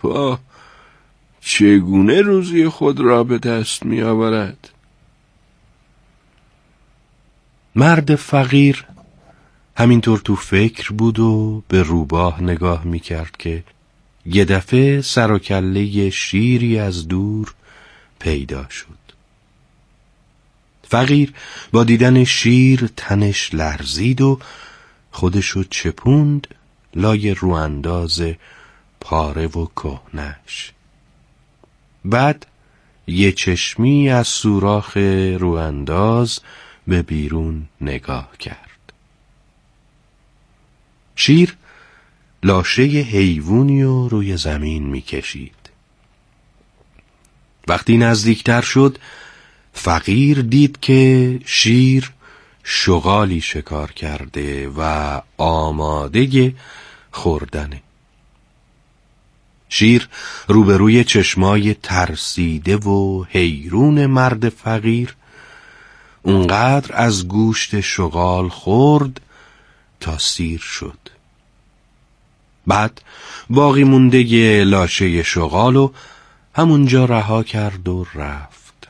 پا چگونه روزی خود را به دست می آورد؟ مرد فقیر همینطور تو فکر بود و به روباه نگاه می کرد که یه دفعه سر و کله شیری از دور پیدا شد. فقیر با دیدن شیر تنش لرزید و خودشو چپوند لای روانداز پاره و کهنش. بعد یه چشمی از سوراخ روانداز به بیرون نگاه کرد. شیر لاشه حیوانی رو روی زمین میکشید. وقتی نزدیکتر شد فقیر دید که شیر شغالی شکار کرده و آماده خوردنه. شیر روبروی چشمای ترسیده و حیرون مرد فقیر اونقدر از گوشت شغال خورد تا سیر شد. بعد باقی مونده لاشه شغالو همونجا رها کرد و رفت.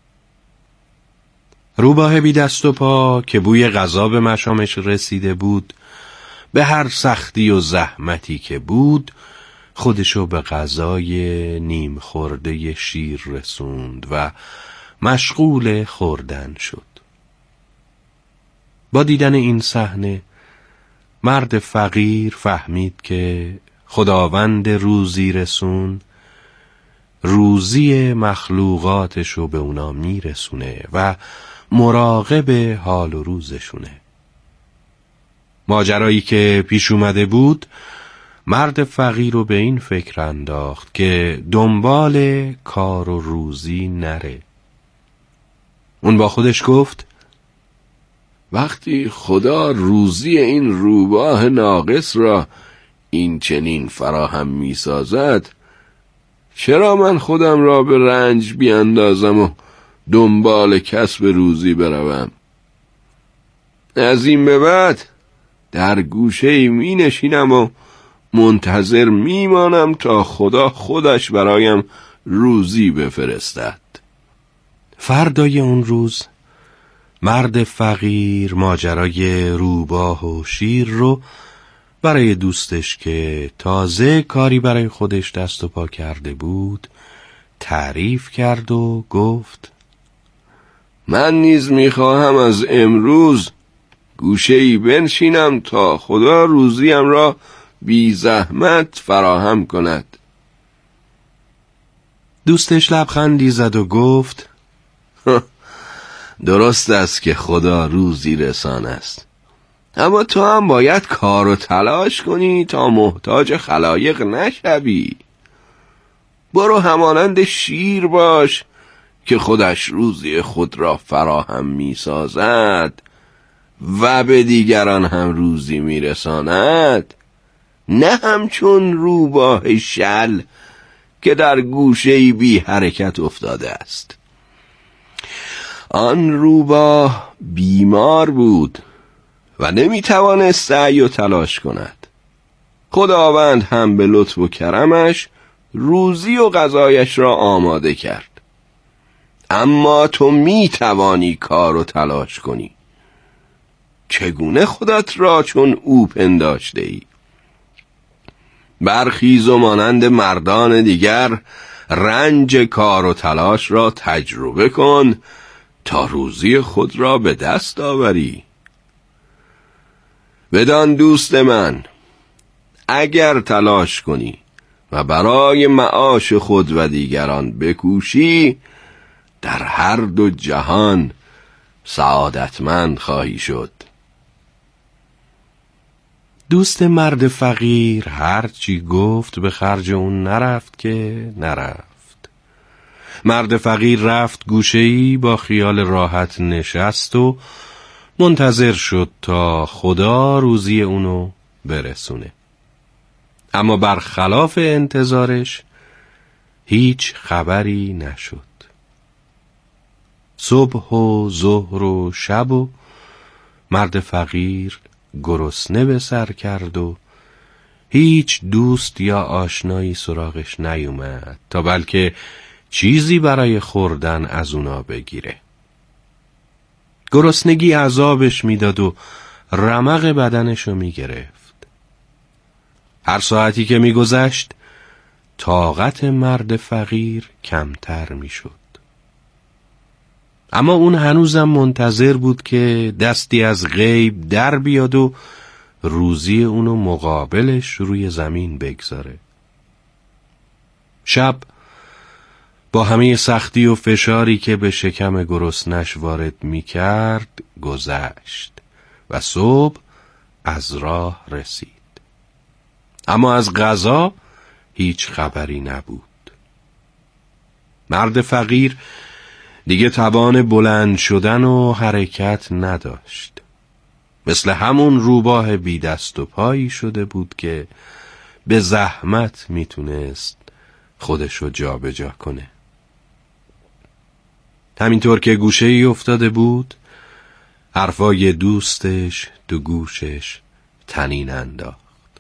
روباه بی دست و پا که بوی غذا به مشامش رسیده بود، به هر سختی و زحمتی که بود خودشو به غذای نیم خورده شیر رسوند و مشغول خوردن شد. با دیدن این صحنه مرد فقیر فهمید که خداوند روزی رسون روزی مخلوقاتشو به اونا میرسونه و مراقب حال و روزشونه. ماجرایی که پیش اومده بود مرد فقیر رو به این فکر انداخت که دنبال کار و روزی نره. اون با خودش گفت وقتی خدا روزی این روباه ناقص را این چنین فراهم می سازد، چرا من خودم را به رنج بیاندازم و دنبال کسب روزی بروم؟ از این به بعد در گوشه‌ای می نشینم و منتظر می مانم تا خدا خودش برایم روزی بفرستد. فردای اون روز مرد فقیر ماجرای روباه و شیر رو برای دوستش که تازه کاری برای خودش دست و پا کرده بود تعریف کرد و گفت من نیز میخواهم از امروز گوشه‌ای بنشینم تا خدا روزیم را بی زحمت فراهم کند. دوستش لبخندی زد و گفت درست است که خدا روزی رسان است، اما تو هم باید کار و تلاش کنی تا محتاج خلایق نشوی. برو همانند شیر باش که خودش روزی خود را فراهم می سازد و به دیگران هم روزی می رساند، نه همچون روباه شل که در گوشه‌ای بی حرکت افتاده است. آن روباه بیمار بود و نمی توانست سعی و تلاش کند. خداوند هم به لطف و کرمش روزی و غذایش را آماده کرد. اما تو می توانی کار و تلاش کنی. چگونه خودت را چون او پنداشته ای؟ برخیز و مانند مردان دیگر رنج کار و تلاش را تجربه کن تا روزی خود را به دست آوری. بدان دوست من، اگر تلاش کنی و برای معاش خود و دیگران بکوشی، در هر دو جهان سعادتمند خواهی شد. دوست مرد فقیر هرچی گفت به خرج اون نرفت که نرفت. مرد فقیر رفت گوشه‌ای با خیال راحت نشست و منتظر شد تا خدا روزی اونو برسونه. اما برخلاف انتظارش هیچ خبری نشد. صبح و ظهر و شب و مرد فقیر گرسنه به سر کرد و هیچ دوست یا آشنایی سراغش نیومد تا بلکه چیزی برای خوردن از اونا بگیره. گرسنگی عذابش میداد و رمق بدنشو میگرفت. هر ساعتی که میگذشت طاقت مرد فقیر کمتر میشد. اما اون هنوزم منتظر بود که دستی از غیب در بیاد و روزی اونو مقابلش روی زمین بگذاره. شب با همه سختی و فشاری که به شکم گرسنش وارد میکرد گذشت و صبح از راه رسید. اما از غذا هیچ خبری نبود. مرد فقیر دیگه توان بلند شدن و حرکت نداشت. مثل همون روباه بی دست و پایی شده بود که به زحمت میتونست خودشو جا به جا کنه. همینطور که گوشه ای افتاده بود حرفای دوستش تو گوشش طنین انداخت.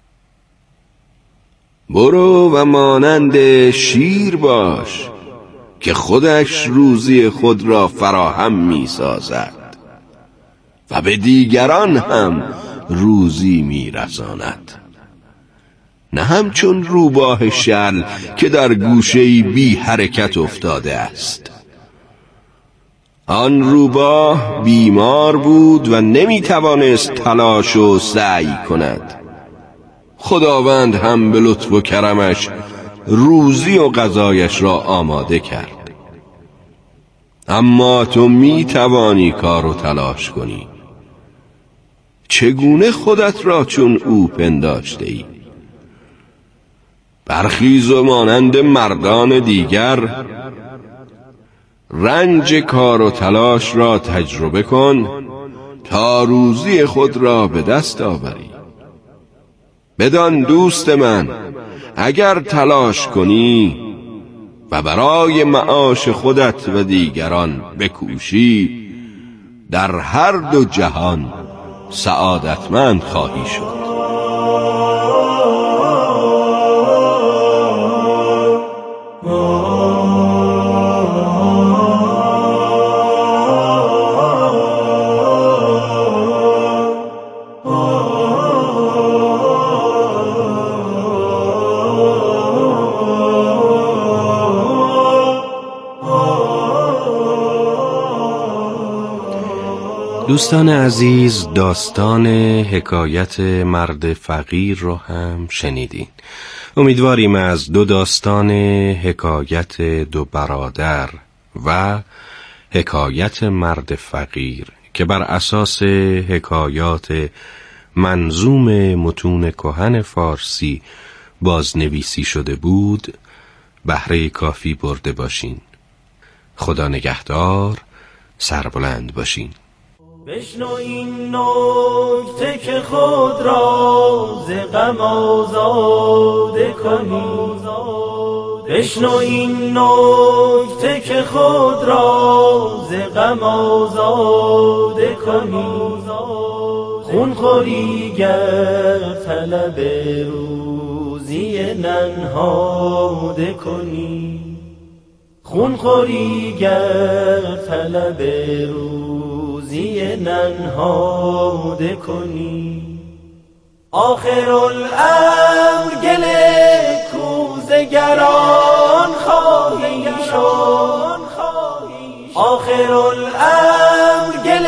برو و مانند شیر باش که خودش روزی خود را فراهم می سازد و به دیگران هم روزی می رساند، نه همچون روباه شل که در گوشه‌ای بی حرکت افتاده است. آن روباه بیمار بود و نمی توانست تلاش و سعی کند. خداوند هم به لطف و کرمش روزی و غذایش را آماده کرد. اما تو می توانی کار و تلاش کنی. چگونه خودت را چون او پنداشته ای؟ برخیز و مانند مردان دیگر رنج کار و تلاش را تجربه کن تا روزی خود را به دست آوری. بدان دوست من، اگر تلاش کنی و برای معاش خودت و دیگران بکوشی، در هر دو جهان سعادتمند خواهی شد. دوستان عزیز، داستان حکایت مرد فقیر رو هم شنیدین. امیدواریم از دو داستان حکایت دو برادر و حکایت مرد فقیر که بر اساس حکایات منظوم متون کهن فارسی بازنویسی شده بود بهره کافی برده باشین. خدا نگهدار، سربلند باشین. بشنو این نکته که خود را ز غم آزاده کنی. بشنو این نکته که خود را ز غم آزاده کنی. خون خوری گر طلب روزی ننهاده کنی. خون خوری گر طلب روزی ننهاده کنی. آخر الامر گل کوزگران خواهی شد. آخر الامر گل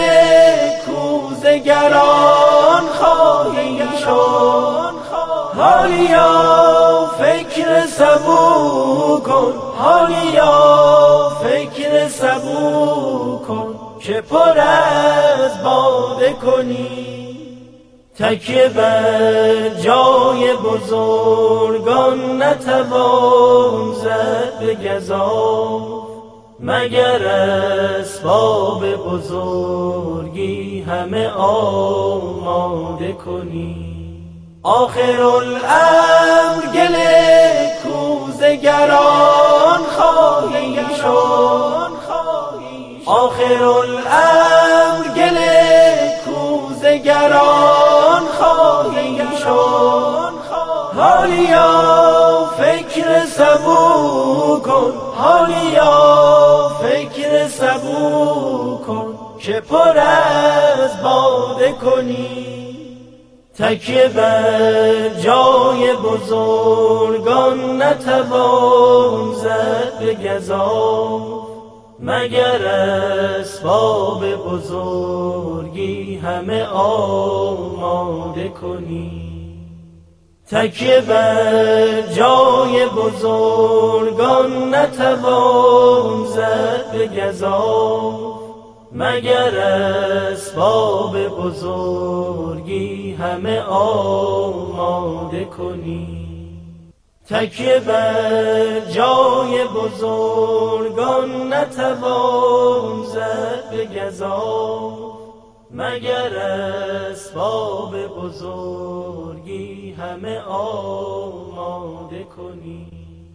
کوزگران خواهی شد. حالیا فکر سبو کن، حالیا فکر سبو کن که پر از باده کنی. تکیه بر جای بزرگان نتوان زد به گزاف، مگر اسباب بزرگی همه آماده کنی. آخر الامر گل کوزگران خواهی شد. آخر الامر گل کوزگران خواهی شد. کن، حالیا فکر سبو کن که پر از باده کنی. تکیه بر جای بزرگان نتوان زد به گزاف، مگر اسباب بزرگی همه آماده کنی. تکیه بر جای بزرگان نتوان زد به گزاف، مگر اسباب بزرگی همه آماده کنی. تکیه بر جای بزرگان نتوان زد به گزاف، مگر اسباب بزرگی همه آماده کنی.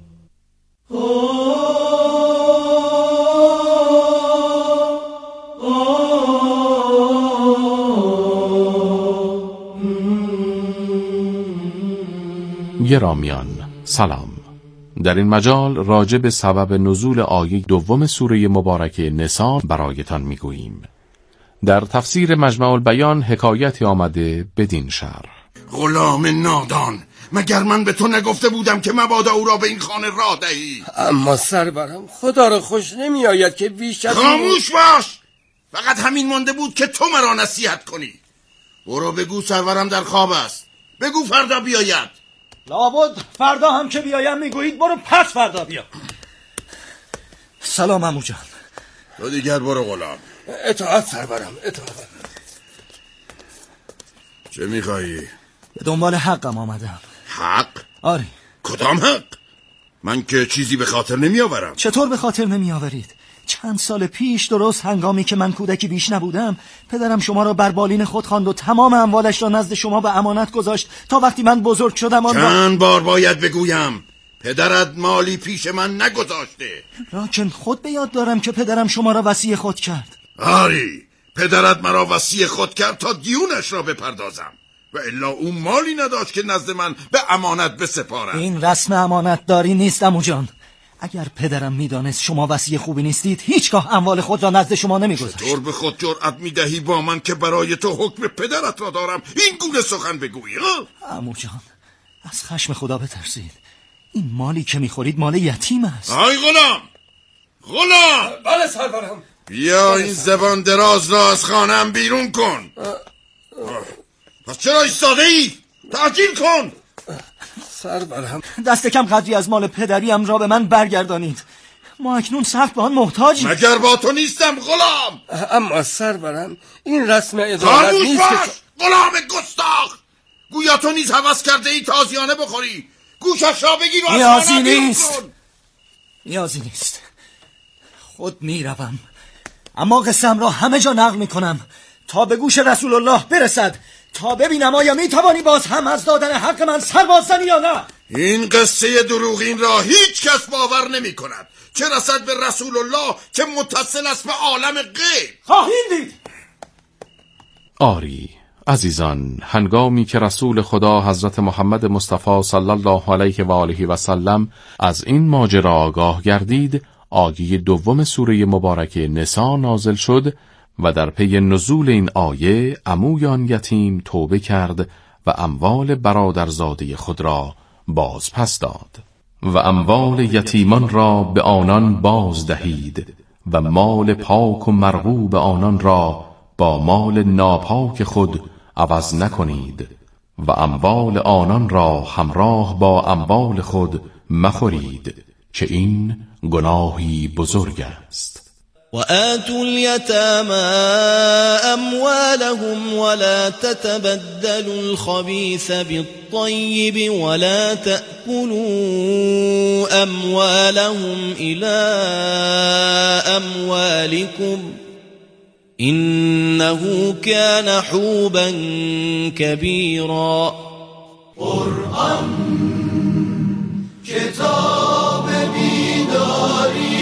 گرامیان سلام. در این مجال راجع به سبب نزول آیه دوم سوره مبارکه نساء برایتان میگوییم. در تفسیر مجمع البیان حکایتی آمده بدین شرح: غلام نادان، مگر من به تو نگفته بودم که مبادا او را به این خانه راه دهی؟ اما سرورم، خدا را خوش نمی آید که بیش از خاموش باش. فقط همین مانده بود که تو مرا نصیحت کنی. برو بگو سرورم در خواب است. بگو فردا بیاید. لابد فردا هم که بیایم میگویید برو پس فردا بیا. سلام عمو جان. تو دیگر برو غلام. اطاعت سرورم، اطاعت. چه میخوایی؟ به دنبال حقم آمدم. حق؟ آره. کدام حق؟ من که چیزی به خاطر نمی آورم. چطور به خاطر نمی آورید؟ چند سال پیش درست هنگامی که من کودکی بیش نبودم، پدرم شما را بر بالین خود خواند و تمام اموالش را نزد شما به امانت گذاشت تا وقتی من بزرگ شدم آن چند بار باید بگویم پدرت مالی پیش من نگذاشته؟ راکن خود به یاد دارم که پدرم شما را وصی خود کرد. آری، پدرت مرا وصی خود کرد تا دیونش را بپردازم، و الا او مالی نداشت که نزد من به امانت بسپارم. این رسم امانت داری نیست عمو جان. اگر پدرم میدانست شما وصی خوبی نیستید، هیچگاه اموال خود را نزد شما نمیگذاشت. چطور به خود جرأت میدهی با من که برای تو حکم پدرت را دارم این گونه سخن بگویی؟ عمو جان، از خشم خدا بترسید. این مالی که میخورید مال یتیم است. آی غلام، غلام! بله سرورم. بیا این زبان دراز را از خانه‌ام بیرون کن. پس چرا ایستاده ای؟ تعجیل کن. سرورم، دست کم قدری از مال پدریم را به من برگردانید. ما اکنون سخت به آن محتاجیم. مگر با تو نیستم غلام؟ اما سرورم، این رسم عدالت نیست باش که غلام گستاخ. گویا تو نیز هوس کرده ای تازیانه بخوری. گوشش را بگیر و از خانه بیرون کن. نیازی نیست. خود میروم، اما قسم را همه جا نقل میکنم تا به گوش رسول الله برسد، تا ببینم آیا میتوانی باز هم از دادن حق من سر باززنی یا نه. این قصه دروغین را هیچ کس باور نمی کند، چه رسد به رسول الله که متصل است به عالم غیب. خواهیم دید. آری عزیزان، هنگامی که رسول خدا حضرت محمد مصطفی صلی الله علیه و آله و سلم از این ماجرا آگاه گردید، آیه دوم سوره مبارکه نساء نازل شد و در پی نزول این آیه عموی آن یتیم توبه کرد و اموال برادرزاده خود را باز پس داد. و اموال یتیمان را به آنان باز دهید و مال پاک و مرغوب آنان را با مال ناپاک خود عوض نکنید و اموال آنان را همراه با اموال خود مخورید که این گناهی بزرگ است. وآتوا اليتامى أموالهم ولا تتبدلوا الخبيث بالطيب ولا تأكلوا أموالهم إلى أموالكم إنه كان حوبا كبيرا. قرآن کتاب بیداری.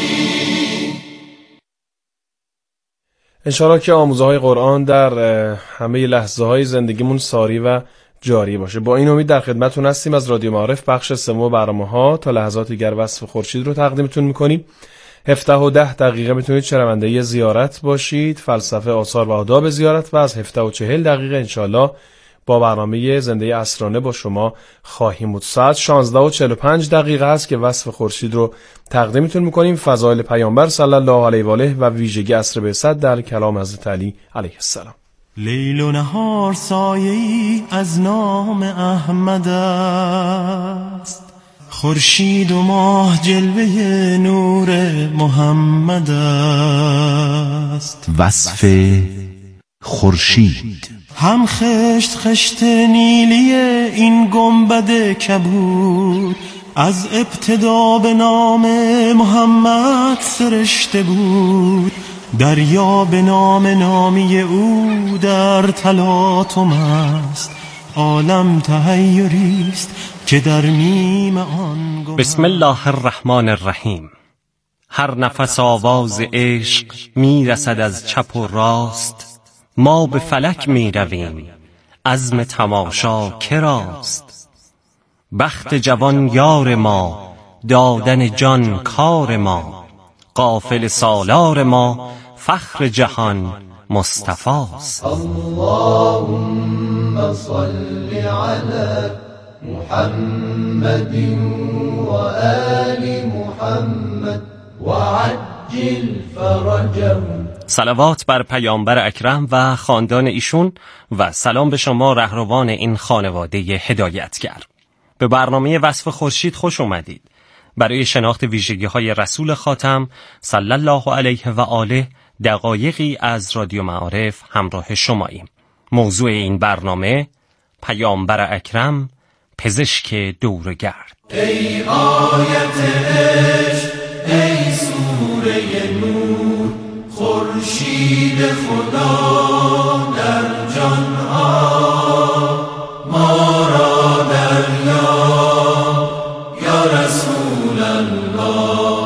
انشاءالله که آموزه های قرآن در همه لحظه های زندگیمون ساری و جاری باشه. با این امید در خدمتتون هستیم از رادیو معارف بخش سوم برنامه‌ها. تا لحظات دیگر وصف خورشید رو تقدیمتون می‌کنیم. 17:10 میتونید شنونده زیارت باشید، فلسفه، آثار و آداب زیارت، و از 17:40 انشالله با برنامه زنده اسرانه با شما خواهیم بود. ساعت 16:45 است که وصف خورشید رو تقدیمتون میکنیم. فضائل پیامبر صلی الله علیه و آله و ویژگی عصر بعثت در کلام حضرت علی علیه السلام. لیل و نهار سایه‌ای از نام احمد است، خورشید و ماه جلوه نور محمد است. وصف خورشید. هم خشت خشت نیلی این گنبد کبود، از ابتدا به نام محمد سرشته بود. دریا به نام نامی او در تلاطم است، عالم تحیریست که در میم آن گم. بسم الله الرحمن الرحیم. هر نفس آواز عشق میرسد از چپ و راست، ما به فلک می رویم عزم تماشا کراست. بخت جوان یار ما، دادن جان کار ما، قافل سالار ما فخر جهان مصطفاست. اللهم صل علی محمد و آل محمد و عجل فرجهم. صلوات بر پیامبر اکرم و خاندان ایشون و سلام به شما رهروان این خانواده هدایتگر. به برنامه وصف خورشید خوش اومدید. برای شناخت ویژگی‌های رسول خاتم صلی الله علیه و آله دقایقی از رادیو معارف همراه شماییم. موضوع این برنامه پیامبر اکرم، پزشک دورگرد. ای آیت عشق، ای سوره نور، خورشید خدا در جان ها، ما را دریاب یا رسول الله،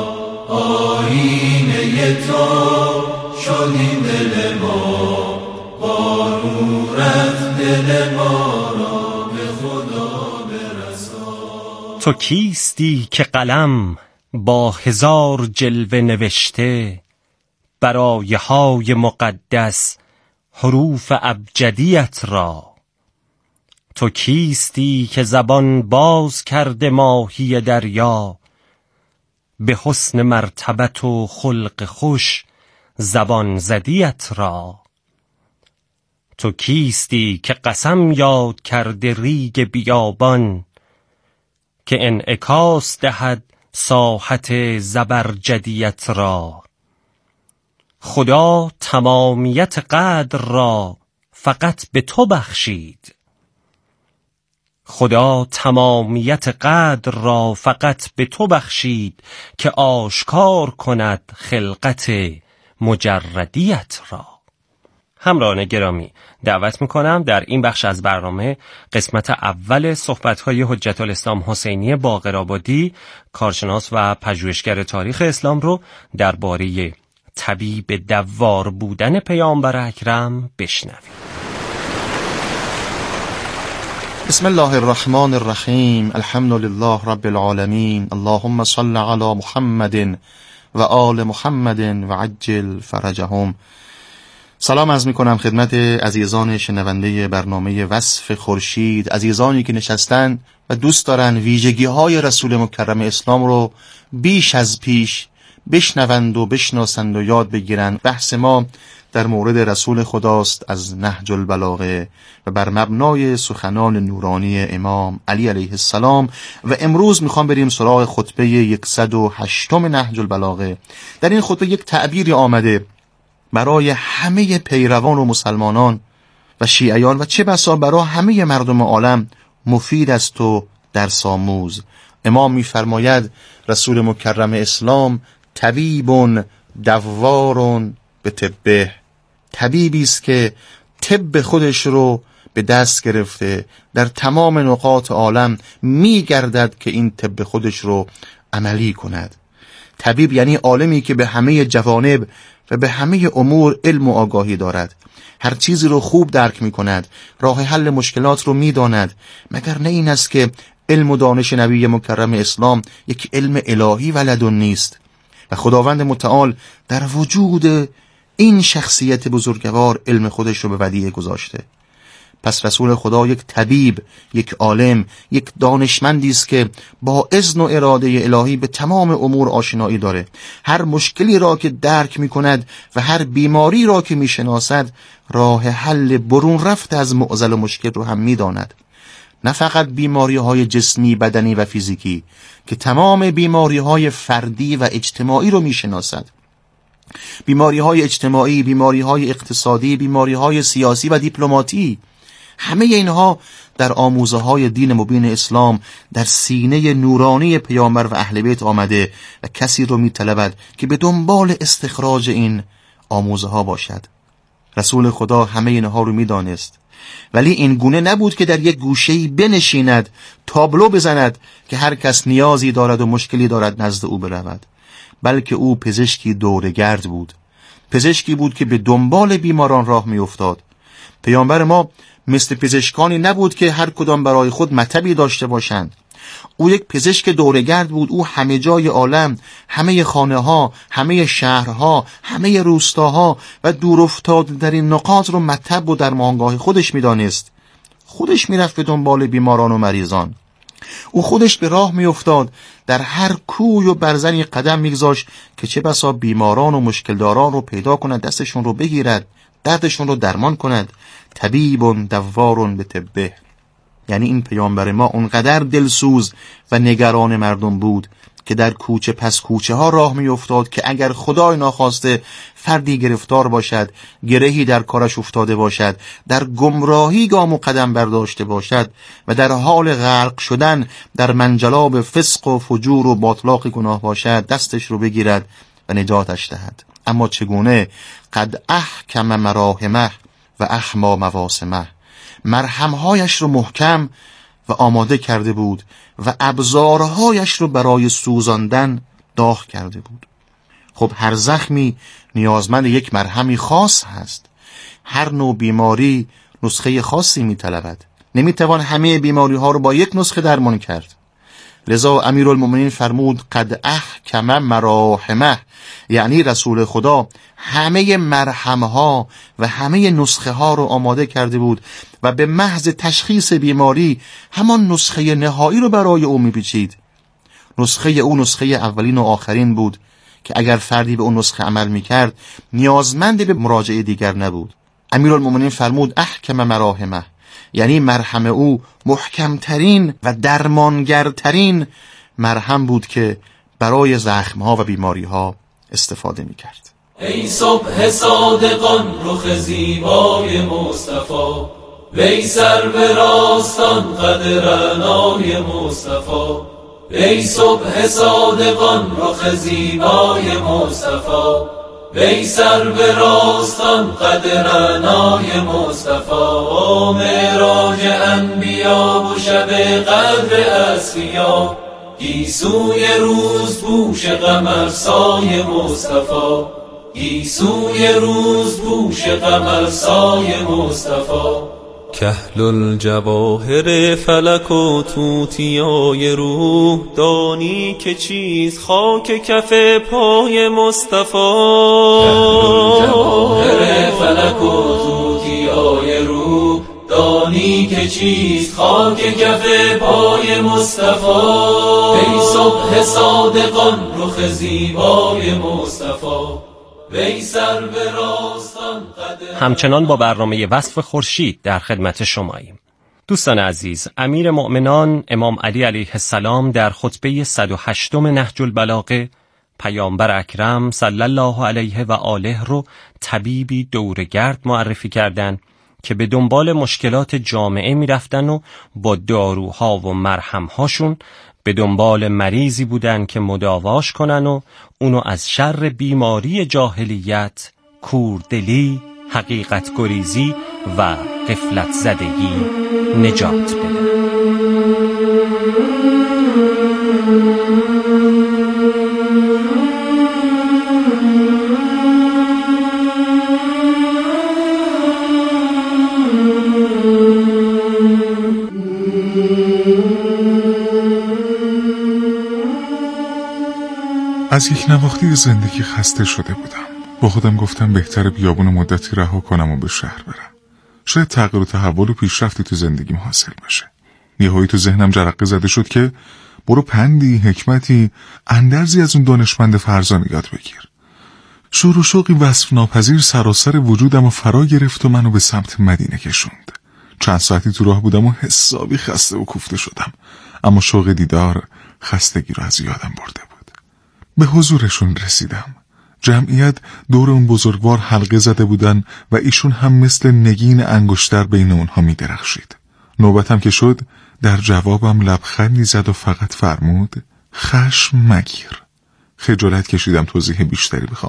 آیینه تو شدی دل ما، با نورت دل ما را به خدا برسان. تو کیستی که قلم با هزار جلوه نوشته، برای های مقدس حروف ابجدیت را. تو کیستی که زبان باز کرده ماهی دریا، به حسن مرتبت و خلق خوش زبان زدیت را. تو کیستی که قسم یاد کرده ریگ بیابان، که انعکاس دهد ساحت زبرجدیت را. خدا تمامیت قدر را فقط به تو بخشید، خدا تمامیت قدر را فقط به تو بخشید، که آشکار کند خلقت مجردیت را. همراهان گرامی، دعوت میکنم در این بخش از برنامه قسمت اول صحبت‌های حجت الاسلام حسینی باقرآبادی، کارشناس و پژوهشگر تاریخ اسلام رو درباره طبیب دوار بودن پیامبر اکرم بشنویم. بسم الله الرحمن الرحیم. الحمد لله رب العالمین. اللهم صل علی محمد و آل محمد و عجل فرجهم. سلام عرض میکنم خدمت عزیزان شنونده برنامه وصف خورشید، عزیزانی که نشستن و دوست دارن ویژگی‌های رسول مکرم اسلام رو بیش از پیش بشنوند و بشناسند و یاد بگیرند. بحث ما در مورد رسول خداست از نهج البلاغه و بر مبنای سخنان نورانی امام علی علیه السلام، و امروز میخوام بریم سراغ خطبه 108 نهج البلاغه. در این خطبه یک تعبیری آمده برای همه پیروان و مسلمانان و شیعیان و چه بسا برای همه مردم عالم مفید است و درس آموز. امام میفرماید رسول مکرم اسلام طبیب دوار به طبه، طبیبی است که طب خودش رو به دست گرفته، در تمام نقاط عالم میگردد که این طب خودش رو عملی کند. طبیب یعنی عالمی که به همه جوانب و به همه امور علم و آگاهی دارد، هر چیزی رو خوب درک می کند، راه حل مشکلات رو می داند. مگر نه این است که علم و دانش نبی مکرم اسلام یک علم الهی و لدنی است و خداوند متعال در وجود این شخصیت بزرگوار علم خودش رو به ودیعه گذاشته. پس رسول خدا یک طبیب، یک عالم، یک دانشمندی است که با اذن و اراده الهی به تمام امور آشنایی داره. هر مشکلی را که درک می کند و هر بیماری را که می شناسد راه حل برون رفت از معضل و مشکل رو هم می داند. نه فقط بیماری های جسمی، بدنی و فیزیکی، که تمام بیماری های فردی و اجتماعی رو می شناسد. بیماری های اجتماعی، بیماری های اقتصادی، بیماری های سیاسی و دیپلماتی، همه اینها در آموزه های دین مبین اسلام در سینه نورانی پیامبر و اهل بیت آمده و کسی رو می طلبد که به دنبال استخراج این آموزه ها باشد. رسول خدا همه اینها رو می دانست، ولی این گونه نبود که در یک گوشه‌ای بنشیند، تابلو بزند که هر کس نیازی دارد و مشکلی دارد نزد او برود، بلکه او پزشکی دوره‌گرد بود. پزشکی بود که به دنبال بیماران راه می افتاد. پیامبر ما مثل پزشکانی نبود که هر کدام برای خود مطبی داشته باشند. او یک پزشک دوره‌گرد بود. او همه جای عالم، همه خانه ها، همه شهرها، همه روستاها و دور افتاده در این نقاط رو مطب و درمانگاه خودش می‌دانست. خودش میرفت به دنبال بیماران و مریضان. او خودش به راه میافتاد، در هر کوی و برزنی قدم میگذاشت که چه بسا بیماران و مشکلداران رو پیدا کند، دستشون رو بگیرد، دردشون رو درمان کند. طبیب دوار به طبه، یعنی این پیامبر ما اونقدر دلسوز و نگران مردم بود که در کوچه پس کوچه ها راه می افتاد که اگر خدای ناخواسته فردی گرفتار باشد، گرهی در کارش افتاده باشد، در گمراهی گام و قدم برداشته باشد و در حال غرق شدن در منجلاب فسق و فجور و باطلاق گناه باشد، دستش رو بگیرد و نجاتش دهد. اما چگونه؟ قد احکم مراحمه و احما مواسمه، مرهمهایش رو محکم و آماده کرده بود و ابزارهایش رو برای سوزاندن داغ کرده بود. خب هر زخمی نیازمند یک مرهمی خاص هست. هر نوع بیماری نسخه خاصی می‌طلبد. نمی‌توان همه بیماری ها رو با یک نسخه درمان کرد. لذا امیرالمومنین فرمود قد احکم مراحمه، یعنی رسول خدا همه مرهمها و همه نسخه ها رو آماده کرده بود و به محض تشخیص بیماری همان نسخه نهایی رو برای او می‌پیچید. نسخه او نسخه اولین و آخرین بود که اگر فردی به اون نسخه عمل می‌کرد نیازمند به مراجعه دیگر نبود. امیرالمومنین فرمود احکم مراحمه، یعنی مرهم او محکمترین و درمانگرترین مرهم بود که برای زخمها و بیماریها استفاده می‌کرد. ای صبح صادقان رخ زیبای مصطفی، وی سر به راستان قد رعنای مصطفی. ای صبح صادقان رخ زیبای مصطفی، وی سر به راستان قد رعنای مصطفی. معراج انبیا و شب قدر اصفیا، گیسوی روز پوش قمر سای مصطفی. گیسوی روز پوش قمر سای مصطفی. کهل الجواهر فلک و توتیای روح، دانی که چیز خاک کف پای مصطفی. کهل الجواهر فلک و توتیای روح، دانی که چیز خاک کف پای مصطفی. ای صبح صادقان رخ زیبای مصطفی، وی سر به راستان قد. همچنان با برنامه وصف خورشید در خدمت شماییم. دوستان عزیز، امیر مؤمنان امام علی علیه السلام در خطبه 108 نهج البلاغه پیامبر اکرم صلی الله علیه و آله رو طبیبی دوره‌گرد معرفی کردند که به دنبال مشکلات جامعه می رفتن و با داروها و مرهمهاشون به دنبال مریضی بودن که مداواش کنن و اونو از شر بیماری جاهلیت، کوردلی، حقیقت گریزی و غفلت زدگی نجات بدن. از یک نواختی زندگی خسته شده بودم. با خودم گفتم بهتره بیابون مدتی رها کنم و به شهر برم. شاید تغییر و تحول و پیشرفتی تو زندگیم حاصل بشه. یهویی تو ذهنم جرقه زده شد که برو پندی، حکمتی، اندرزی از اون دانشمند فرزانه یاد بگیر. شور و شوقی وصف ناپذیر سراسر وجودم و فرا گرفت و منو به سمت مدینه کشوند. چند ساعتی تو راه بودم و حسابی خسته و کوفته شدم، اما شوق دیدار خستگی رو از یادم برده بود. به حضورشون رسیدم. جمعیت دور اون بزرگوار حلقه زده بودن و ایشون هم مثل نگین انگشتر بین اونها می درخشید. نوبتم که شد در جوابم لبخندی زد و فقط فرمود خشم مگیر. خجالت کشیدم توضیح بیشتری بخوام.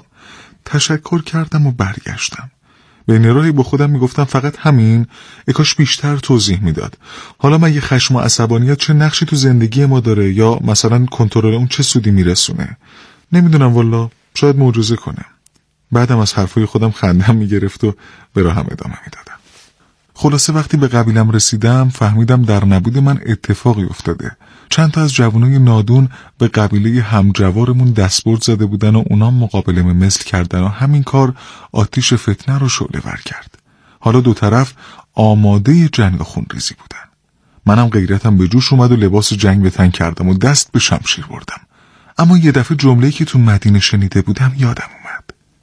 تشکر کردم و برگشتم. بین راهی با خودم میگفتم فقط همین؟ کاش بیشتر توضیح میداد. حالا من یه خشم و عصبانیت چه نقشی تو زندگی ما داره، یا مثلا کنترل اون چه سودی میرسونه؟ نمیدونم والا، شاید معجزه کنه. بعدم از حرفای خودم خندم میگرفت و به راهم ادامه میدادم. خلاصه وقتی به قبیلم رسیدم فهمیدم در نبود من اتفاقی افتاده. چند تا از جوانای نادون به قبیله همجوارمون دستبرد زده بودن و اونا مقابله مثل کردن و همین کار آتیش فتنه رو شعله ور کرد. حالا دو طرف آماده جنگ خونریزی بودن. منم غیرتم به جوش اومد و لباس جنگ به تن کردم و دست به شمشیر بردم. اما یه دفعه جمله‌ای که تو مدینه شنیده بودم یادم اومد.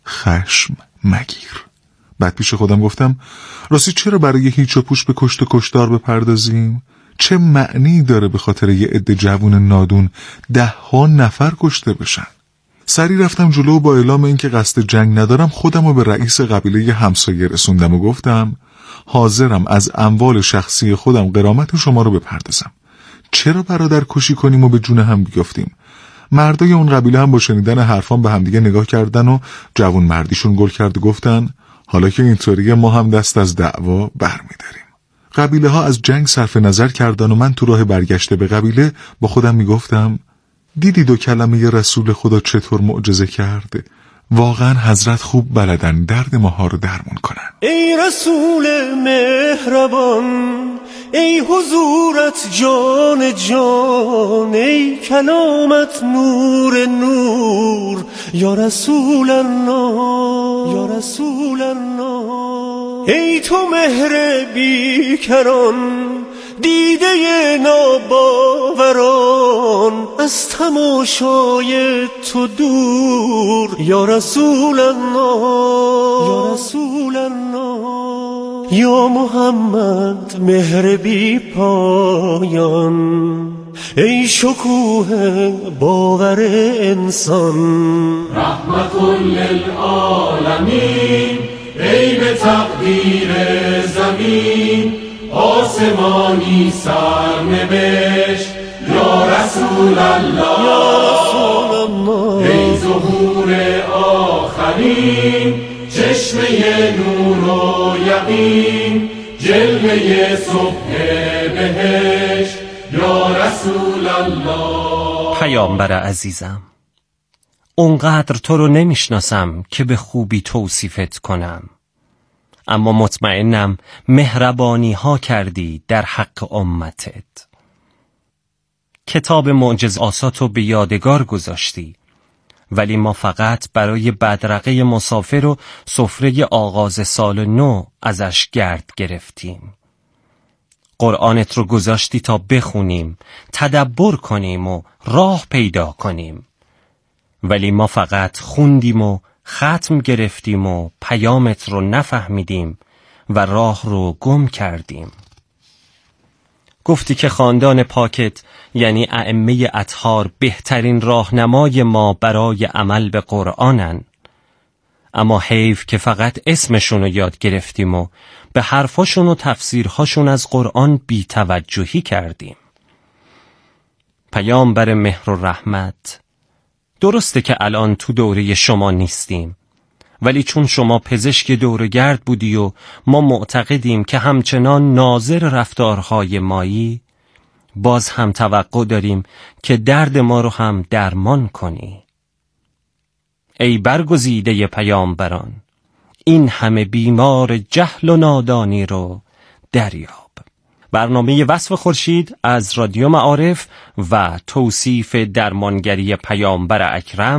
خشم مگیر. بعد پیش خودم گفتم راستی چرا برای هیچ و پوش به کشت و کشتار بپردازیم؟ چه معنی داره به خاطر یه عده جوون نادون 10 نفر کشته بشن؟ سری رفتم جلو و با اعلام اینکه قصد جنگ ندارم خودم رو به رئیس قبیله همسایه رسوندم و گفتم حاضرم از اموال شخصی خودم غرامت شما رو بپردازم. چرا برادر کشی کنیم و به جون هم بیافتیم؟ مردای اون قبیله هم با شنیدن حرفام به همدیگه نگاه کردن و جوون مردیشون گل کرد و گفتن حالا که اینطوریه ما هم دست از دعوا برمی‌داریم. قبیله ها از جنگ صرف نظر کردن و من تو راه برگشته به قبیله با خودم میگفتم دیدی 2 کلمه رسول خدا چطور معجزه کرد؟ واقعا حضرت خوب بلدن درد ماها رو درمون کنن. ای رسول مهربان، ای حضورت جان جان، ای کلامت نور نور، یا رسول الله، یا رسول الله. ای تو مهر بیکران، دیده ناباوران، از تماشای تو دور، یا رسول الله، یا رسول الله. یا محمد مهر بی پایان، ای شکوه باور انسان، رحمت للعالمین، ای به تقدیر زمین آسمانی سرنوشت، یا رسول الله، یا رسول الله. ای ظهور آخرین، چشمه نور و یقین، جلوه صبح بهشت، یا رسول الله. پیامبر عزیزم، اونقدر تو رو نمیشناسم که به خوبی توصیفت کنم، اما مطمئنم مهربانی ها کردی در حق امتت. کتاب معجزاتو به یادگار گذاشتی، ولی ما فقط برای بدرقه مسافر و سفره آغاز سال نو ازش گرد گرفتیم. قرآنت رو گذاشتی تا بخونیم، تدبر کنیم و راه پیدا کنیم، ولی ما فقط خوندیم و ختم گرفتیم و پیامت رو نفهمیدیم و راه رو گم کردیم. گفتی که خاندان پاکت یعنی ائمه اطهار بهترین راهنمای ما برای عمل به قرآنن، اما حیف که فقط اسمشون رو یاد گرفتیم و به حرفاشون و تفسیرهاشون از قرآن بی توجهی کردیم. پیامبر مهر و رحمت، درسته که الان تو دوره شما نیستیم، ولی چون شما پزشک دوره‌گرد بودی و ما معتقدیم که همچنان ناظر رفتارهای مایی، باز هم توقع داریم که درد ما رو هم درمان کنی. ای برگزیده پیامبران، این همه بیمار جهل و نادانی رو دریاب. برنامه وصف خورشید از رادیو معارف و توصیف درمانگری پیامبر اکرم